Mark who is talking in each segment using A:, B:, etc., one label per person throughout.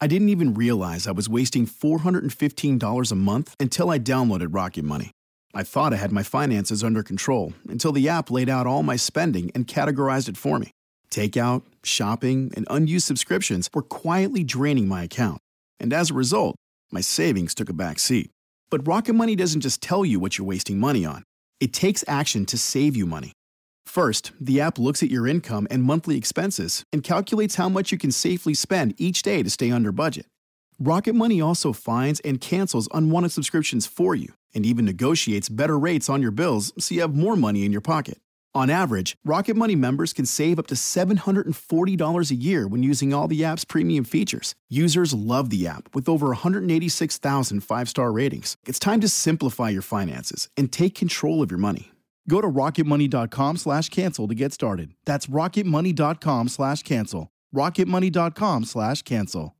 A: I didn't even realize I was wasting $415 a month until I downloaded Rocket Money. I thought I had my finances under control until the app laid out all my spending and categorized it for me. Takeout, shopping, and unused subscriptions were quietly draining my account. And as a result, my savings took a back seat. But Rocket Money doesn't just tell you what you're wasting money on. It takes action to save you money. First, the app looks at your income and monthly expenses and calculates how much you can safely spend each day to stay under budget. Rocket Money also finds and cancels unwanted subscriptions for you and even negotiates better rates on your bills so you have more money in your pocket. On average, Rocket Money members can save up to $740 a year when using all the app's premium features. Users love the app with over 186,000 five-star ratings. It's time to simplify your finances and take control of your money. Go to rocketmoney.com/cancel to get started. That's rocketmoney.com/cancel. rocketmoney.com/cancel.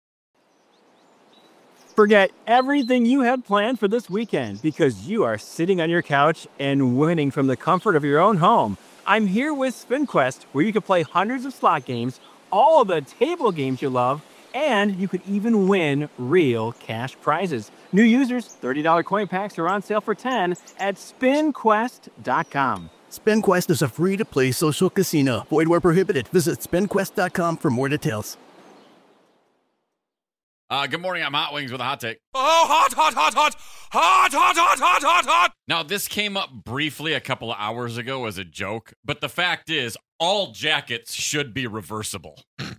B: Forget everything you had planned for this weekend because you are sitting on your couch and winning from the comfort of your own home. I'm here with SpinQuest, where you can play hundreds of slot games, all of the table games you love, and you could even win real cash prizes. New users, $30 coin packs are on sale for $10 at SpinQuest.com.
C: SpinQuest is a free-to-play social casino. Void where prohibited. Visit SpinQuest.com for more details.
D: Good morning, I'm Hot Wings with a hot take.
E: Oh, hot, hot, hot, hot, hot, hot, hot, hot, hot, hot.
D: Now, this came up briefly a couple of hours ago as a joke, but the fact is, all jackets should be reversible.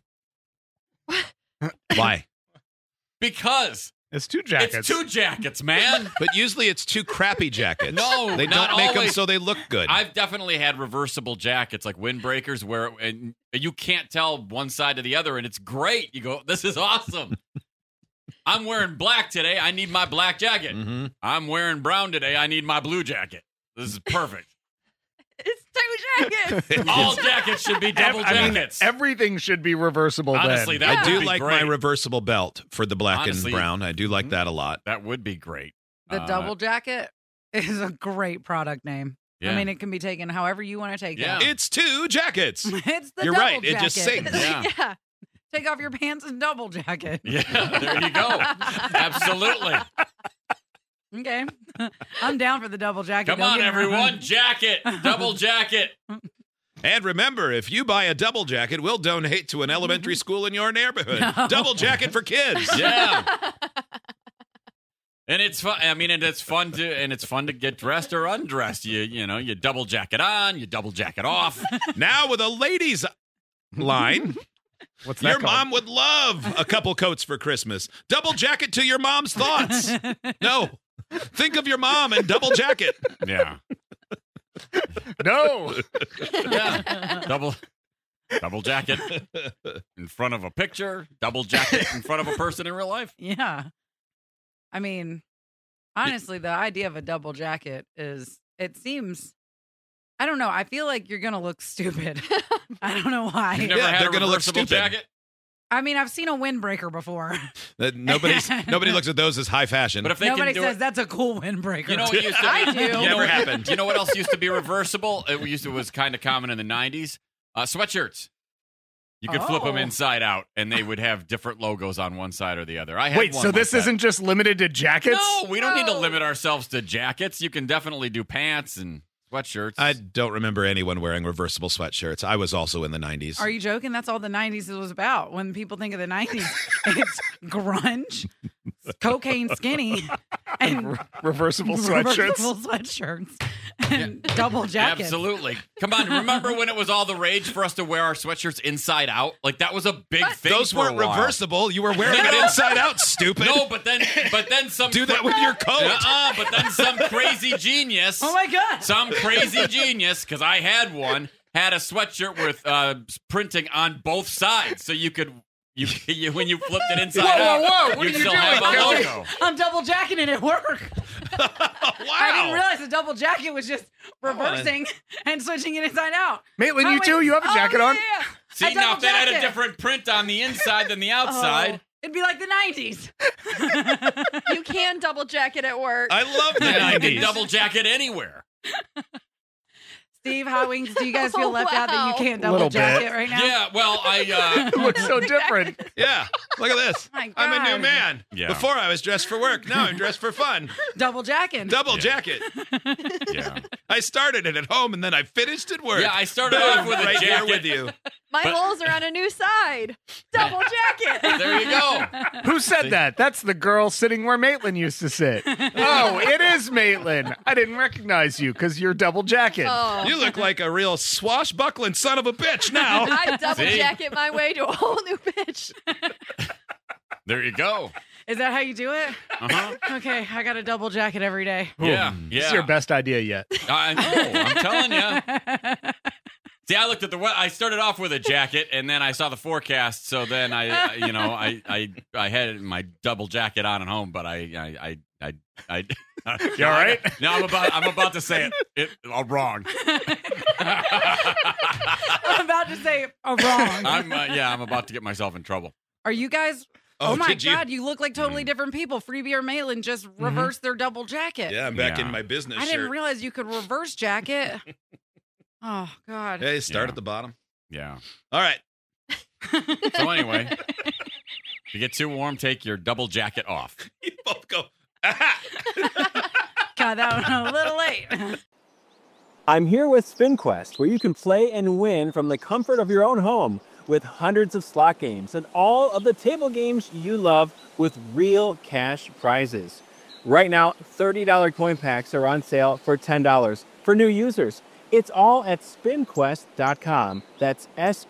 F: Why?
D: Because
E: It's two jackets.
D: it's two jackets, man.
F: But usually it's two crappy jackets.
D: No,
F: they
D: not
F: don't make them
D: always.
F: so they look good.
D: I've definitely had reversible jackets, like windbreakers, where and you can't tell one side to the other, and it's great. You go, this is awesome. I'm wearing black today. I need my black jacket.
F: Mm-hmm.
D: I'm wearing brown today. I need my blue jacket. This is perfect.
G: It's two jackets.
D: All jackets should be double jackets.
E: Everything should be reversible.
D: Honestly,
E: then.
D: that
F: I
D: would
F: do
D: be
F: like
D: great.
F: my reversible belt for the black
D: Honestly,
F: and brown. I do like that a lot.
D: That would be great.
G: The double jacket is a great product name.
D: Yeah.
G: I mean, it can be taken however you want to take
D: Yeah.
G: it.
F: It's two jackets.
G: It's the
F: You're
G: double
F: right. It just
G: jacket.
F: sings.
D: Yeah.
G: Take off your pants and double jacket.
D: Yeah, there you go. Absolutely.
G: Okay. I'm down for the double jacket.
D: Come
G: Don't
D: on,
G: get me
D: everyone.
G: wrong.
D: Jacket. Double jacket.
F: And remember, if you buy a double jacket, we'll donate to an elementary school in your neighborhood.
G: No.
F: Double jacket for kids.
D: Yeah. And it's fun. I mean, and it's fun to get dressed or undressed. You double jacket on, you double jacket off.
F: Now with a ladies line.
E: What's that
F: Your
E: called?
F: mom would love a couple coats for Christmas. Double jacket to your mom's thoughts. No. Think of your mom and double jacket.
D: Yeah.
E: No.
D: Yeah. Double jacket in front of a picture, double jacket in front of a person in real life.
G: Yeah. I mean, honestly, the idea of a double jacket it seems, I don't know. I feel like you're going to look stupid. I don't know why.
D: You've never
F: Yeah,
D: had
F: they're
D: a
F: gonna look
D: reversible
F: stupid.
D: jacket?
G: I mean, I've seen a windbreaker before.
F: Nobody looks at those as high fashion.
D: But if they
G: Nobody
D: can do
G: says
D: it,
G: that's a cool windbreaker.
D: you know what used to be?
G: I do.
F: Never happened.
D: You know what else used to be reversible? It was kind of common in the 90s. Sweatshirts. You could flip them
G: Oh.
D: inside out, and they would have different logos on one side or the other. I had
E: Wait,
D: one
E: so
D: like
E: this
D: that.
E: isn't just limited to jackets?
D: No, we don't need to
G: No.
D: limit ourselves to jackets. You can definitely do pants and sweatshirts.
F: I don't remember anyone wearing reversible sweatshirts. I was also in the 90s.
G: Are you joking? That's all the 90s was about. When people think of the 90s, it's grunge, cocaine skinny, and
E: Reversible sweatshirts?
G: reversible sweatshirts, and double jackets.
D: Absolutely. Come on, remember when it was all the rage for us to wear our sweatshirts inside out? Like that was a big thing.
F: Those
D: for a
F: weren't
D: while.
F: reversible. You were wearing it inside out, stupid.
D: No, but then some
F: Do that with your coat.
D: But then some crazy genius.
G: Oh my God.
D: Some crazy genius, because I had one, had a sweatshirt with printing on both sides, so you could when you flipped it inside out,
E: whoa, what
D: you'd
E: are you
D: still have
E: doing,
D: a
E: Kelly?
D: logo.
G: I'm double jacketing at work.
F: Wow.
G: I didn't realize the double jacket was just reversing and switching it inside out.
E: Maitland,
G: Oh,
E: you
G: wait.
E: too? You have a jacket
G: Oh,
E: on?
G: yeah.
D: See,
G: A
D: now
G: double
D: if that had a
G: jacket.
D: different print on the inside than the
G: Oh,
D: outside,
G: it'd be like the 90s.
H: You can double jacket at work.
F: I love the
D: yeah, you
F: 90s.
D: could double jacket anywhere.
G: Steve, Hot Wings, do you guys feel left out that you can't double
H: Little
G: jacket
H: bit.
G: right now?
D: Yeah, well,
H: It looks so different.
F: Yeah, look at this.
G: My
F: I'm a new
G: God.
F: man.
D: Yeah.
F: Before I was dressed for work. Now I'm dressed for fun.
G: Double jacket.
F: Double jacket.
D: yeah.
F: I started it at home and then I finished at work.
D: Yeah, I started
F: Boom,
D: off with a
F: right here
D: jacket.
F: with you.
I: My
D: But-
I: holes are on a new side. Double jacket.
D: There you go.
H: Who said that? That's the girl sitting where Maitland used to sit. Oh, it is Maitland. I didn't recognize you because you're double jacket.
I: Oh.
F: You look like a real swashbuckling son of a bitch now.
I: I double
D: See?
I: jacket my way to a whole new pitch.
D: There you go.
G: Is that how you do it?
D: Uh-huh.
G: Okay, I got a double jacket every day.
D: Yeah, yeah.
H: This is your best idea yet.
D: I know. I'm telling you. See, I looked at I started off with a jacket, and then I saw the forecast. So then I had my double jacket on at home, but I
H: You all right?
D: No, I'm about to say it wrong.
G: I'm about to say wrong.
D: I'm about to get myself in trouble.
G: Are you guys? Oh, my
F: did you?
G: God, you look like totally different people. Freebie or Maitland just reversed their double jacket.
F: Yeah, I'm back
D: Yeah.
F: in my business
G: I didn't
F: shirt.
G: realize you could reverse jacket. Oh, God.
F: Hey, start
D: Yeah.
F: at the bottom.
D: Yeah.
F: All right.
D: So anyway, if you get too warm, take your double jacket off.
F: You both go. Aha!
G: God, that went a little late.
B: I'm here with SpinQuest, where you can play and win from the comfort of your own home with hundreds of slot games and all of the table games you love with real cash prizes. Right now, $30 coin packs are on sale for $10 for new users. It's all at spinquest.com. That's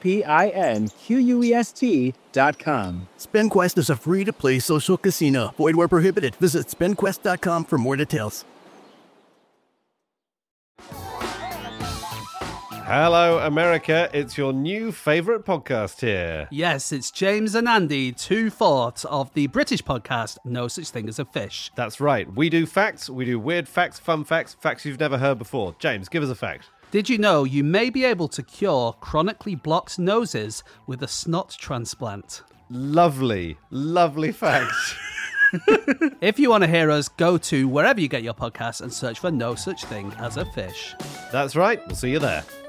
B: SPINQUEST.com.
C: SpinQuest is a free-to-play social casino. Void where prohibited. Visit spinquest.com for more details.
J: Hello, America. It's your new favourite podcast here.
K: Yes, it's James and Andy, 2/4 of the British podcast No Such Thing as a Fish.
J: That's right. We do facts, we do weird facts, fun facts, facts you've never heard before. James, give us a fact.
K: Did you know you may be able to cure chronically blocked noses with a snot transplant?
J: Lovely, lovely facts.
K: If you want to hear us, go to wherever you get your podcasts and search for No Such Thing as a Fish.
J: That's right. We'll see you there.